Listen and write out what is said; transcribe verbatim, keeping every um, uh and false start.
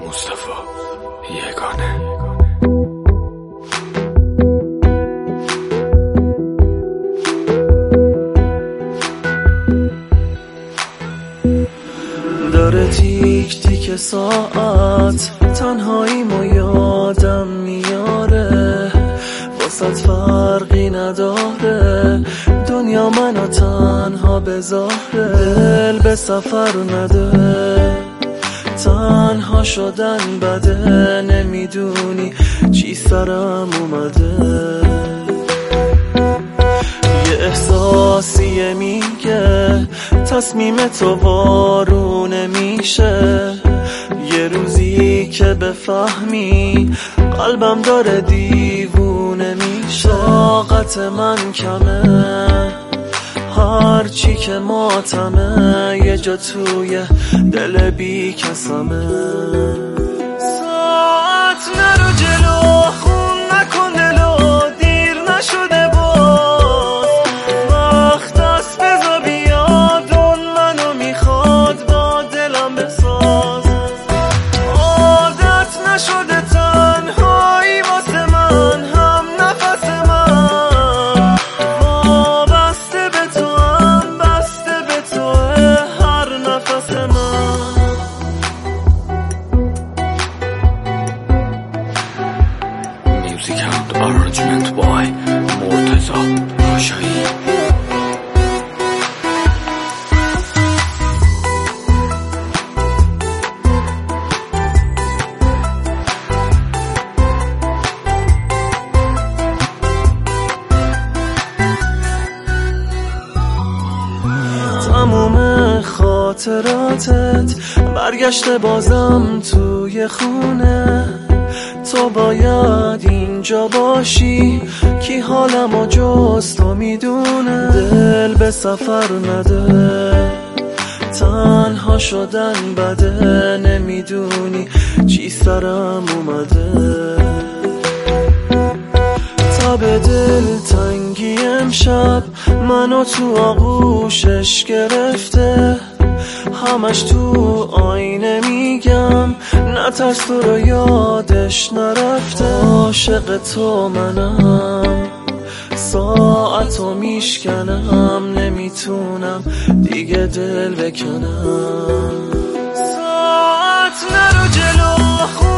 مصطفی یگانه. داره تیک تیک ساعت تنهاییمو یادم میاره، واسط فرقی نداره دنیا منو تنها بذاره. دل به سفر نده، تنها شدن بده، نمیدونی چی سرم اومده. یه احساسیه میگه تصمیم تو وارونه میشه، یه روزی که بفهمی قلبم داره دیوونه میشه. طاقت من کمه، هرچی که ماتمه، یه جا توی دل بی کسمه. ساعت نرو جلو، خون نکن دلو، دیر نشده باز، وقت است بزا بیاد، اون منو میخواد با دلم بساز. عادت نشده تنهایی واسه من، هم نفس من وابسته به تو، هم بسته به تو هر نفس من. Music and arrangement by مرتضی پاشایی. تموم خاطراتت برگشته بازم توی خونه، تو باید اینجا باشی، کی حالمو جز تو میدونه. دل به سفر نده، تنها شدن بده، نمیدونی چی سرم اومده. تب دل تنگی امشب منو تو آغوشش گرفته، همش تو آینه میگم نترس تو رو یادش نرفته. عاشق تو منم، ساعتو میشکنم، نمیتونم دیگه دل بکنم. ساعت نرو جلو،